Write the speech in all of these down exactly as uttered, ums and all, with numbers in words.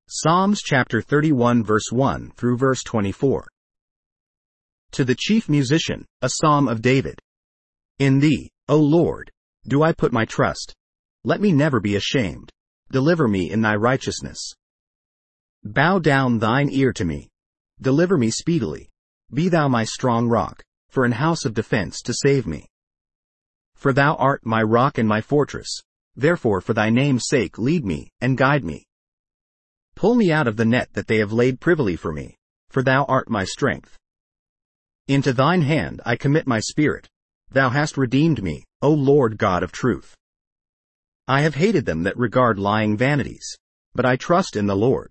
Psalms chapter thirty-one verse one through verse twenty-four. To the chief musician, a psalm of David. In thee, O Lord, do I put my trust. Let me never be ashamed. Deliver me in thy righteousness. Bow down thine ear to me. Deliver me speedily. Be thou my strong rock, for an house of defense to save me. For thou art my rock and my fortress. Therefore for thy name's sake lead me, and guide me. Pull me out of the net that they have laid privily for me, for thou art my strength. Into thine hand I commit my spirit. Thou hast redeemed me, O Lord God of truth. I have hated them that regard lying vanities, but I trust in the Lord.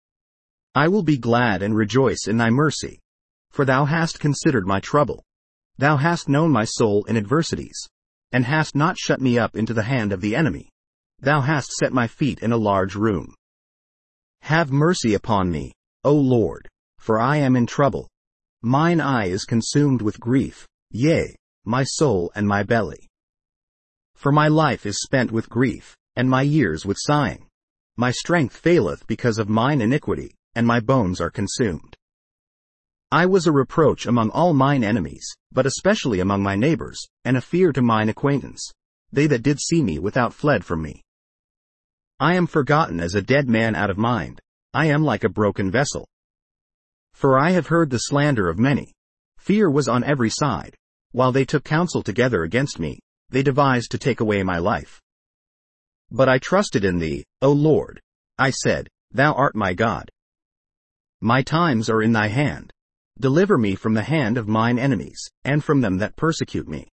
I will be glad and rejoice in thy mercy, for thou hast considered my trouble. Thou hast known my soul in adversities, and hast not shut me up into the hand of the enemy. Thou hast set my feet in a large room. Have mercy upon me, O Lord, for I am in trouble. Mine eye is consumed with grief, yea, my soul and my belly. For my life is spent with grief, and my years with sighing. My strength faileth because of mine iniquity, and my bones are consumed. I was a reproach among all mine enemies, but especially among my neighbors, and a fear to mine acquaintance. They that did see me without fled from me. I am forgotten as a dead man out of mind. I am like a broken vessel. For I have heard the slander of many. Fear was on every side. While they took counsel together against me, they devised to take away my life. But I trusted in thee, O Lord. I said, Thou art my God. My times are in thy hand. Deliver me from the hand of mine enemies, and from them that persecute me.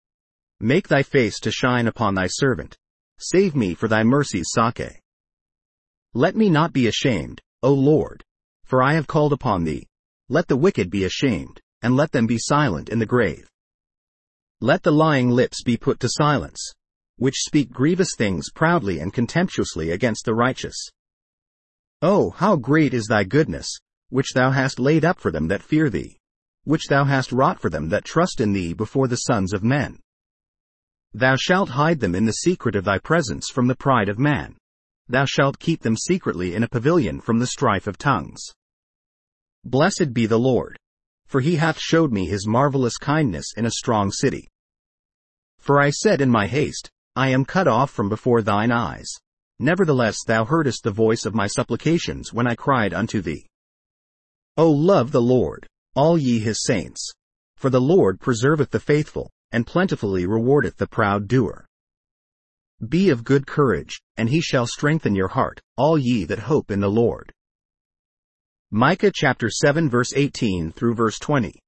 Make thy face to shine upon thy servant. Save me for thy mercy's sake. Let me not be ashamed, O Lord, for I have called upon thee. Let the wicked be ashamed, and let them be silent in the grave. Let the lying lips be put to silence, which speak grievous things proudly and contemptuously against the righteous. Oh, how great is thy goodness, which thou hast laid up for them that fear thee, which thou hast wrought for them that trust in thee before the sons of men. Thou shalt hide them in the secret of thy presence from the pride of man. Thou shalt keep them secretly in a pavilion from the strife of tongues. Blessed be the Lord, for he hath showed me his marvelous kindness in a strong city. For I said in my haste, I am cut off from before thine eyes. Nevertheless thou heardest the voice of my supplications when I cried unto thee. O love the Lord, all ye his saints. For the Lord preserveth the faithful, and plentifully rewardeth the proud doer. Be of good courage, and he shall strengthen your heart, all ye that hope in the Lord. Micah chapter seven verse eighteen through verse twenty.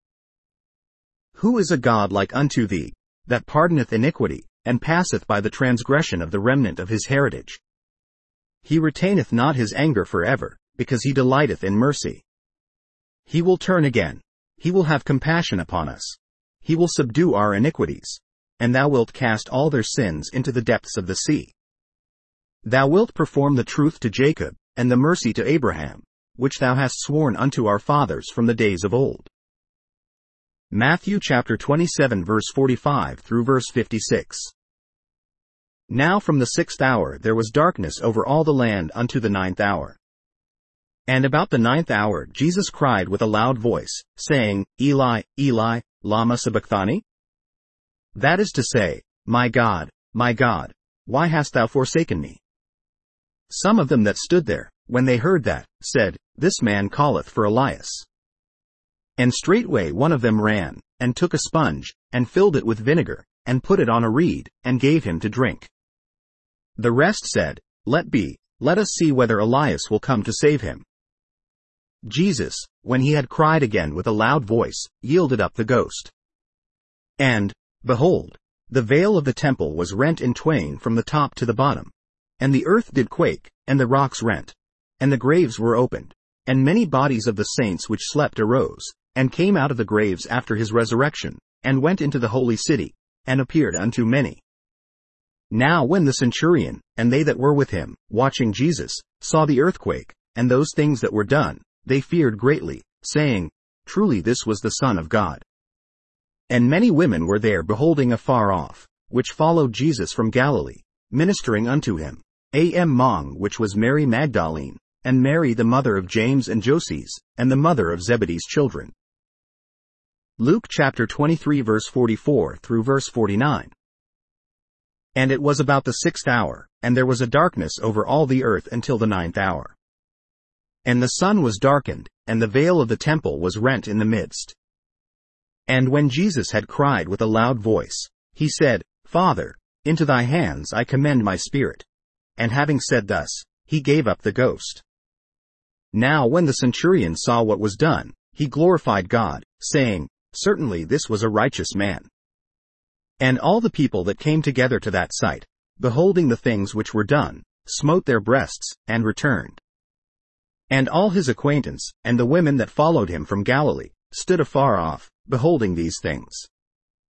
Who is a God like unto thee, that pardoneth iniquity, and passeth by the transgression of the remnant of his heritage? He retaineth not his anger forever, because he delighteth in mercy. He will turn again. He will have compassion upon us. He will subdue our iniquities, and thou wilt cast all their sins into the depths of the sea. Thou wilt perform the truth to Jacob, and the mercy to Abraham, which thou hast sworn unto our fathers from the days of old. Matthew chapter twenty-seven verse forty-five through verse fifty-six. Now from the sixth hour there was darkness over all the land unto the ninth hour. And about the ninth hour Jesus cried with a loud voice, saying, Eli, Eli, lama sabachthani? That is to say, My God, my God, why hast thou forsaken me? Some of them that stood there, when they heard that, said, This man calleth for Elias. And straightway one of them ran, and took a sponge, and filled it with vinegar, and put it on a reed, and gave him to drink. The rest said, Let be, let us see whether Elias will come to save him. Jesus, when he had cried again with a loud voice, yielded up the ghost. And, behold, the veil of the temple was rent in twain from the top to the bottom. And the earth did quake, and the rocks rent. And the graves were opened. And many bodies of the saints which slept arose, and came out of the graves after his resurrection, and went into the holy city, and appeared unto many. Now when the centurion, and they that were with him, watching Jesus, saw the earthquake, and those things that were done, they feared greatly, saying, Truly this was the Son of God. And many women were there beholding afar off, which followed Jesus from Galilee, ministering unto him, among which was Mary Magdalene, and Mary the mother of James and Joses, and the mother of Zebedee's children. Luke chapter twenty-three verse forty-four through verse forty-nine. And it was about the sixth hour, and there was a darkness over all the earth until the ninth hour. And the sun was darkened, and the veil of the temple was rent in the midst. And when Jesus had cried with a loud voice, he said, Father, into thy hands I commend my spirit. And having said thus, he gave up the ghost. Now when the centurion saw what was done, he glorified God, saying, Certainly this was a righteous man. And all the people that came together to that sight, beholding the things which were done, smote their breasts, and returned. And all his acquaintance, and the women that followed him from Galilee, stood afar off, beholding these things.